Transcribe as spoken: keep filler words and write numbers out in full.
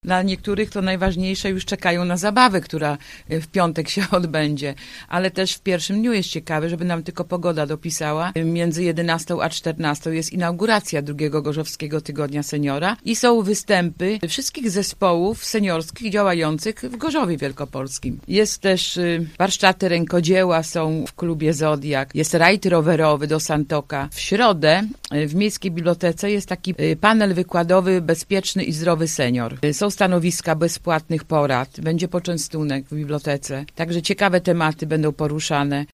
Dla niektórych to najważniejsze, już czekają na zabawę, która w piątek się odbędzie. Ale też w pierwszym dniu jest ciekawe, żeby nam tylko pogoda dopisała. Między jedenastą a czternastą jest inauguracja drugiego Gorzowskiego Tygodnia Seniora i są występy wszystkich zespołów seniorskich działających w Gorzowie Wielkopolskim. Jest też y, warsztaty rękodzieła, są w klubie Zodiak, jest rajd rowerowy do Santoka. W środę y, w Miejskiej Bibliotece jest taki y, panel wykładowy Bezpieczny i Zdrowy Senior. Y, są stanowiska bezpłatnych porad, będzie poczęstunek w bibliotece, także ciekawe tematy będą poruszane.